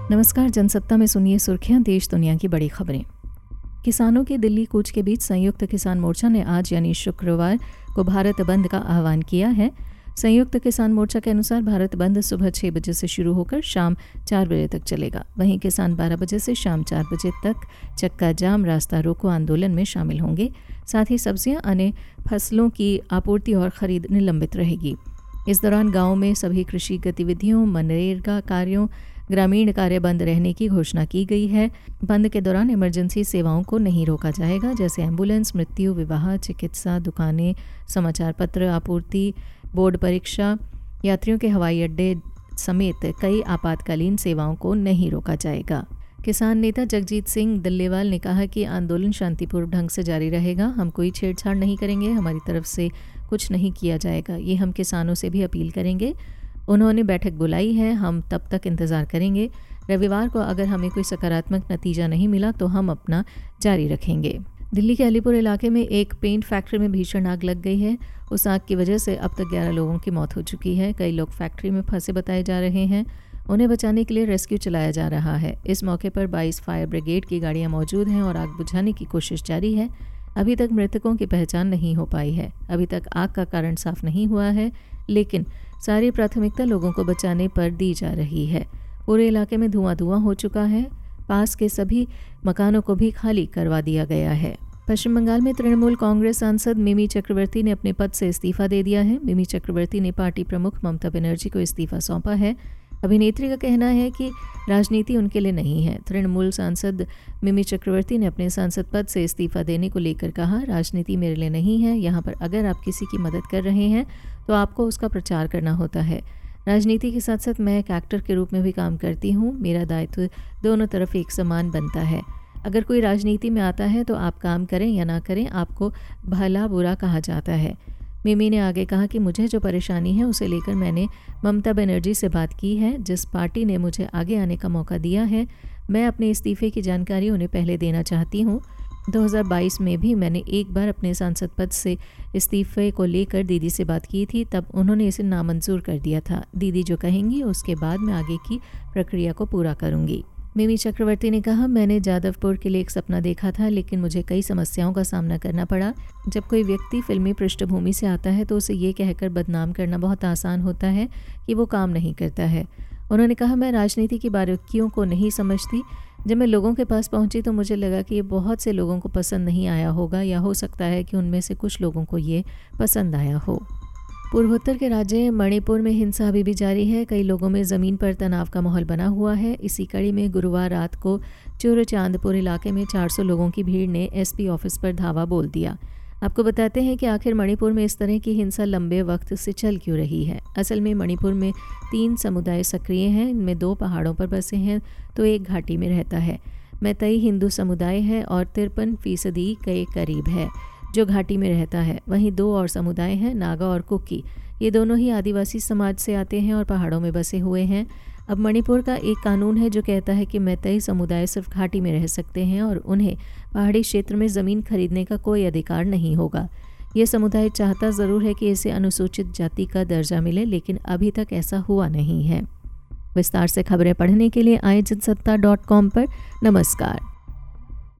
नमस्कार, जनसत्ता में सुनिए सुर्खियां, देश दुनिया की बड़ी खबरें। किसानों के दिल्ली कूच के बीच संयुक्त किसान मोर्चा ने आज यानी शुक्रवार को भारत बंद का आह्वान किया है। संयुक्त किसान मोर्चा के अनुसार भारत बंद सुबह 6 बजे से शुरू होकर शाम 4 बजे तक चलेगा। वहीं किसान 12 बजे से शाम 4 बजे तक चक्का जाम, रास्ता रोको आंदोलन में शामिल होंगे। साथ ही सब्जियां, अन्य फसलों की आपूर्ति और खरीद निलंबित रहेगी। इस दौरान गाँव में सभी कृषि गतिविधियों, मनरेगा कार्यों, ग्रामीण कार्य बंद रहने की घोषणा की गई है। बंद के दौरान इमरजेंसी सेवाओं को नहीं रोका जाएगा, जैसे एम्बुलेंस, मृत्यु, विवाह, चिकित्सा, दुकानें, समाचार पत्र आपूर्ति, बोर्ड परीक्षा, यात्रियों के हवाई अड्डे समेत कई आपातकालीन सेवाओं को नहीं रोका जाएगा। किसान नेता जगजीत सिंह डल्लेवाल ने कहा कि आंदोलन शांतिपूर्ण ढंग से जारी रहेगा। हम कोई छेड़छाड़ नहीं करेंगे, हमारी तरफ से कुछ नहीं किया जाएगा, ये हम किसानों से भी अपील करेंगे। उन्होंने बैठक बुलाई है, हम तब तक इंतज़ार करेंगे। रविवार को अगर हमें कोई सकारात्मक नतीजा नहीं मिला तो हम अपना जारी रखेंगे। दिल्ली के अलीपुर इलाके में एक पेंट फैक्ट्री में भीषण आग लग गई है। उस आग की वजह से अब तक 11 लोगों की मौत हो चुकी है। कई लोग फैक्ट्री में फंसे बताए जा रहे हैं। उन्हें बचाने के लिए रेस्क्यू चलाया जा रहा है। इस मौके पर 22 फायर ब्रिगेड की गाड़ियां मौजूद हैं और आग बुझाने की कोशिश जारी है। अभी तक मृतकों की पहचान नहीं हो पाई है। अभी तक आग का कारण साफ नहीं हुआ है, लेकिन सारी प्राथमिकता लोगों को बचाने पर दी जा रही है। पूरे इलाके में धुआं हो चुका है। पास के सभी मकानों को भी खाली करवा दिया गया है। पश्चिम बंगाल में तृणमूल कांग्रेस सांसद मिमी चक्रवर्ती ने अपने पद से इस्तीफा दे दिया है। मिमी चक्रवर्ती ने पार्टी प्रमुख ममता बनर्जी को इस्तीफा सौंपा है। अभिनेत्री का कहना है कि राजनीति उनके लिए नहीं है। तृणमूल सांसद मिमी चक्रवर्ती ने अपने सांसद पद से इस्तीफा देने को लेकर कहा, राजनीति मेरे लिए नहीं है। यहाँ पर अगर आप किसी की मदद कर रहे हैं तो आपको उसका प्रचार करना होता है। राजनीति के साथ साथ मैं एक एक्टर के रूप में भी काम करती हूँ। मेरा दायित्व दोनों तरफ एक समान बनता है। अगर कोई राजनीति में आता है तो आप काम करें या ना करें, आपको भला बुरा कहा जाता है। मिमी ने आगे कहा कि मुझे जो परेशानी है उसे लेकर मैंने ममता बनर्जी से बात की है। जिस पार्टी ने मुझे आगे आने का मौका दिया है, मैं अपने इस्तीफे की जानकारी उन्हें पहले देना चाहती हूँ। 2022 में भी मैंने एक बार अपने सांसद पद से इस्तीफे को लेकर दीदी से बात की थी, तब उन्होंने इसे नामंजूर कर दिया था। दीदी जो कहेंगी उसके बाद मैं आगे की प्रक्रिया को पूरा करूँगी। मिमी चक्रवर्ती ने कहा, मैंने जादवपुर के लिए एक सपना देखा था, लेकिन मुझे कई समस्याओं का सामना करना पड़ा। जब कोई व्यक्ति फिल्मी पृष्ठभूमि से आता है तो उसे ये कहकर बदनाम करना बहुत आसान होता है कि वो काम नहीं करता है। उन्होंने कहा, मैं राजनीति की बारीकियों को नहीं समझती। जब मैं लोगों के पास पहुंची तो मुझे लगा कि ये बहुत से लोगों को पसंद नहीं आया होगा, या हो सकता है कि उनमें से कुछ लोगों को ये पसंद आया हो। पूर्वोत्तर के राज्य मणिपुर में हिंसा अभी भी जारी है। कई लोगों में ज़मीन पर तनाव का माहौल बना हुआ है। इसी कड़ी में गुरुवार रात को चुरचांदपुर इलाके में 400 लोगों की भीड़ ने एसपी ऑफिस पर धावा बोल दिया। आपको बताते हैं कि आखिर मणिपुर में इस तरह की हिंसा लंबे वक्त से चल क्यों रही है। असल में मणिपुर में 3 समुदाय सक्रिय हैं। इनमें 2 पहाड़ों पर बसे हैं तो एक घाटी में रहता है। मैतई हिंदू समुदाय है और 53% के करीब है जो घाटी में रहता है। वहीं 2 और समुदाय हैं, नागा और कुकी। ये दोनों ही आदिवासी समाज से आते हैं और पहाड़ों में बसे हुए हैं। अब मणिपुर का एक कानून है जो कहता है कि मैतई समुदाय सिर्फ घाटी में रह सकते हैं और उन्हें पहाड़ी क्षेत्र में ज़मीन खरीदने का कोई अधिकार नहीं होगा। ये समुदाय चाहता ज़रूर है कि इसे अनुसूचित जाति का दर्जा मिले, लेकिन अभी तक ऐसा हुआ नहीं है। विस्तार से खबरें पढ़ने के लिए आए जनसत्ता.com पर। नमस्कार।